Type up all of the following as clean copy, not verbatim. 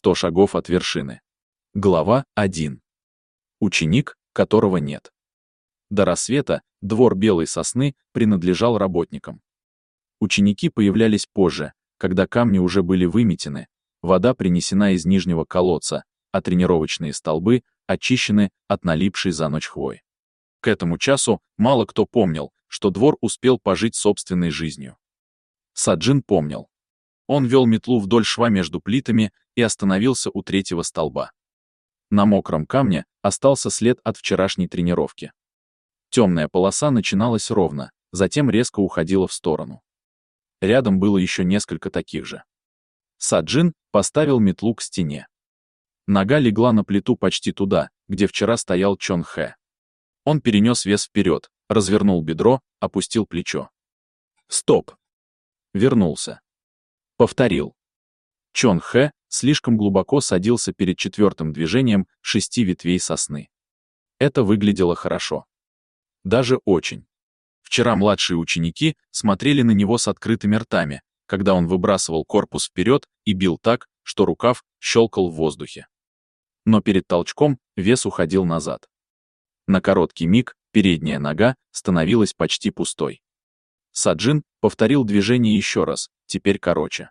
100 шагов от вершины. Глава 1. Ученик, которого нет. До рассвета двор Белой Сосны принадлежал работникам. Ученики появлялись позже, когда камни уже были выметены, вода принесена из нижнего колодца, а тренировочные столбы очищены от налипшей за ночь хвои. К этому часу мало кто помнил, что двор успел пожить собственной жизнью. Саджин помнил. Он вел метлу вдоль шва между плитами и остановился у третьего столба. На мокром камне остался след от вчерашней тренировки. Темная полоса начиналась ровно, затем резко уходила в сторону. Рядом было еще несколько таких же. Саджин поставил метлу к стене. Нога легла на плиту почти туда, где вчера стоял Чон Хэ. Он перенес вес вперед, развернул бедро, опустил плечо. Стоп. Вернулся. Повторил. Чон Хэ слишком глубоко садился перед четвертым движением 6 ветвей сосны. Это выглядело хорошо. Даже очень. Вчера младшие ученики смотрели на него с открытыми ртами, когда он выбрасывал корпус вперед и бил так, что рукав щелкал в воздухе. Но перед толчком вес уходил назад. На короткий миг передняя нога становилась почти пустой. Саджин повторил движение еще раз, теперь короче.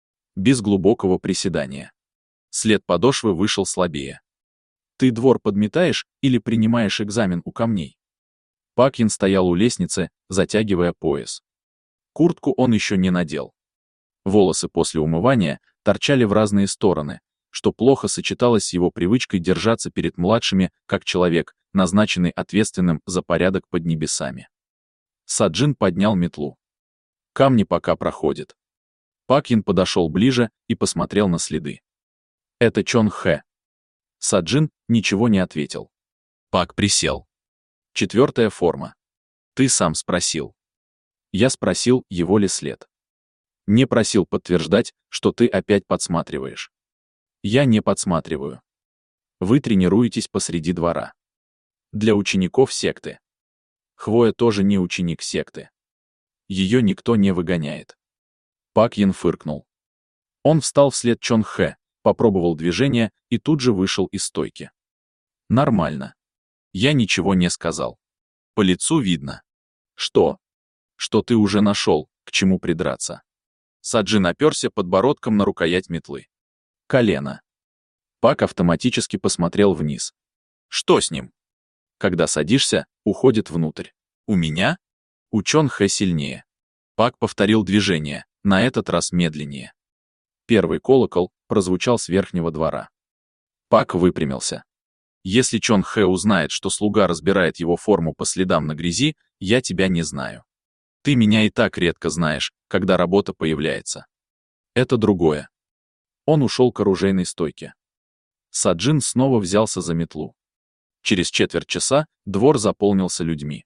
Без глубокого приседания. След подошвы вышел слабее. «Ты двор подметаешь или принимаешь экзамен у камней?» Пак Ин стоял у лестницы, затягивая пояс. Куртку он еще не надел. Волосы после умывания торчали в разные стороны, что плохо сочеталось с его привычкой держаться перед младшими, как человек, назначенный ответственным за порядок под небесами. Саджин поднял метлу. Камни пока проходят. Пак Ин подошел ближе и посмотрел на следы. «Это Чон Хэ». Саджин ничего не ответил. Пак присел. 4-я форма. Ты сам спросил. Я спросил, его ли след. Не просил подтверждать, что ты опять подсматриваешь. Я не подсматриваю. Вы тренируетесь посреди двора. Для учеников секты. Хвоя тоже не ученик секты. Ее никто не выгоняет. Пак Ин фыркнул. Он встал вслед Чон Хэ, попробовал движение и тут же вышел из стойки. Нормально. Я ничего не сказал. По лицу видно. Что? Что ты уже нашел, к чему придраться. Саджин оперся подбородком на рукоять метлы. Колено. Пак автоматически посмотрел вниз. Что с ним? Когда садишься, уходит внутрь. У меня? У Чон Хэ сильнее. Пак повторил движение, на этот раз медленнее. Первый колокол прозвучал с верхнего двора. Пак выпрямился. Если Чон Хэ узнает, что слуга разбирает его форму по следам на грязи, я тебя не знаю. Ты меня и так редко знаешь, когда работа появляется. Это другое. Он ушел к оружейной стойке. Саджин снова взялся за метлу. Через четверть часа двор заполнился людьми.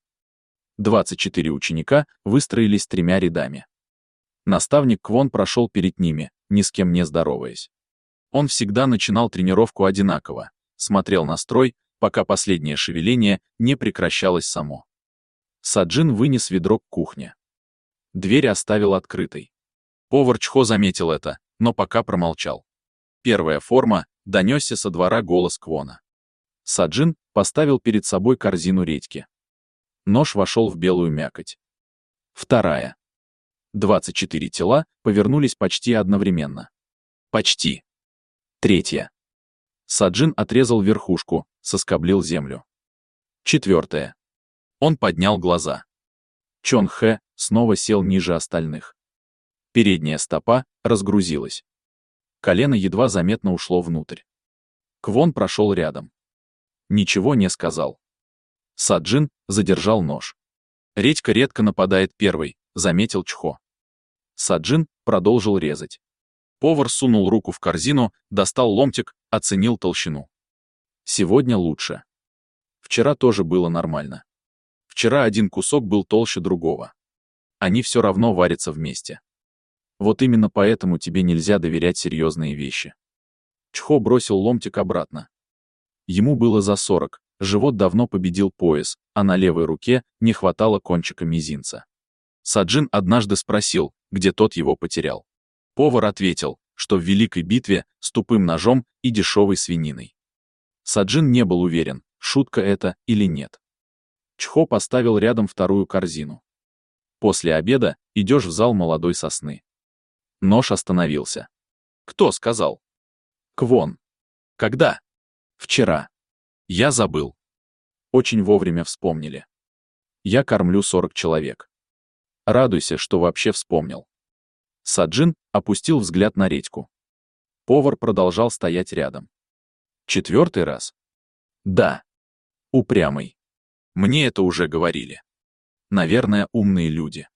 24 ученика выстроились 3 рядами. Наставник Квон прошел перед ними, ни с кем не здороваясь. Он всегда начинал тренировку одинаково, смотрел на строй, пока последнее шевеление не прекращалось само. Саджин вынес ведро к кухне. Дверь оставил открытой. Повар Чхо заметил это, но пока промолчал. 1-я форма, донесся со двора голос Квона. Саджин поставил перед собой корзину редьки. Нож вошел в белую мякоть. 2-я. 24 тела повернулись почти одновременно. Почти. 3-я. Саджин отрезал верхушку, соскоблил землю. 4-я. Он поднял глаза. Чон Хэ снова сел ниже остальных. Передняя стопа разгрузилась. Колено едва заметно ушло внутрь. Квон прошел рядом. Ничего не сказал. Саджин задержал нож. Редька редко нападает первой, заметил Чхо. Саджин продолжил резать. Повар сунул руку в корзину, достал ломтик, оценил толщину. Сегодня лучше. Вчера тоже было нормально. Вчера один кусок был толще другого. Они все равно варятся вместе. Вот именно поэтому тебе нельзя доверять серьезные вещи. Чхо бросил ломтик обратно. Ему было за 40, живот давно победил пояс, а на левой руке не хватало кончика мизинца. Саджин однажды спросил, где тот его потерял. Повар ответил, что в великой битве с тупым ножом и дешевой свининой. Саджин не был уверен, шутка это или нет. Чхо поставил рядом вторую корзину. После обеда идешь в зал молодой сосны. Нож остановился. Кто сказал? Квон. Когда? Вчера. Я забыл. Очень вовремя вспомнили. Я кормлю 40 человек. Радуйся, что вообще вспомнил. Саджин опустил взгляд на редьку. Повар продолжал стоять рядом. 4-й раз? Да. Упрямый. Мне это уже говорили. Наверное, умные люди.